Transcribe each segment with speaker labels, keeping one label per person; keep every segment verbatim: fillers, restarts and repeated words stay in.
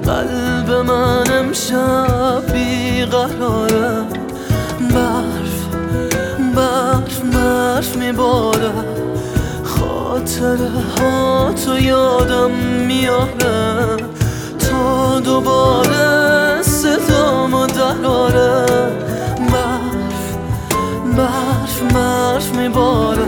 Speaker 1: قلب من امشب بیقراره، برف برف برف میباره، خاطره ها تو یادم میاره تا دوباره صدامو دراره. برف برف برف میباره،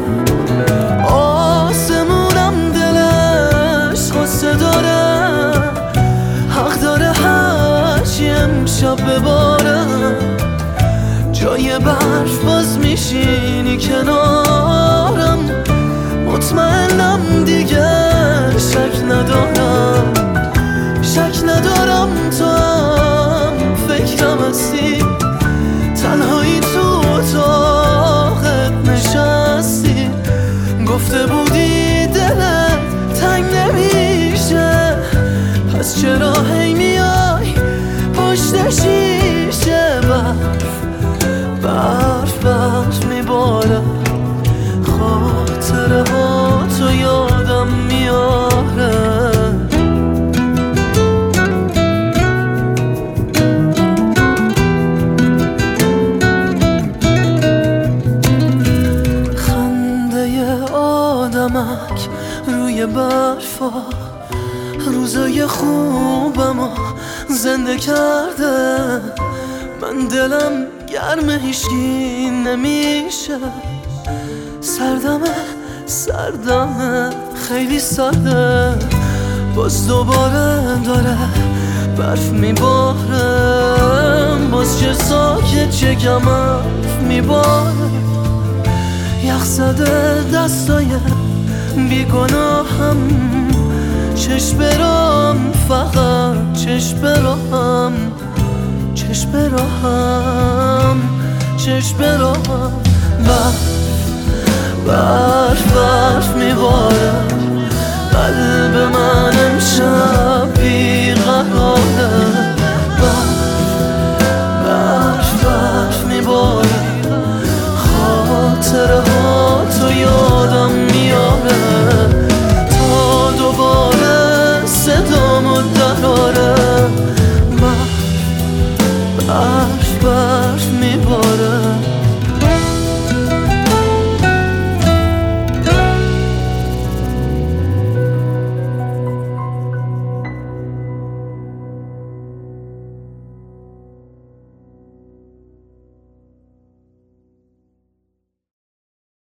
Speaker 1: آسمونم دلش غصه داره، حق داره هرچی امشب بباره. جای برف باز میشینی کنارم، مطمئنم دیگه شک ندارم، شک ندارم تو هم فکرم هستی، تنهایی تو اتاقت نشستی. گفته بودی دلت تنگ نمیشه، پس چرا هی میای پشت شیشه؟ برف برف برف میباره، خاطره ها تو یادم میاره. خنده آدمک روی برفا روزای خوبمو زنده کرده. من دلم گرم هیچکی نمیشه، سردمه سردمه خیلی سرده. باز دوباره داره برف میباره، باز چه ساکت چه کمرف میباره. یخ زده دستای بیگناهم، چشم برام فقط چشم برام، چشم برام چشم برام. برف برف برف میباره، قلب من امشب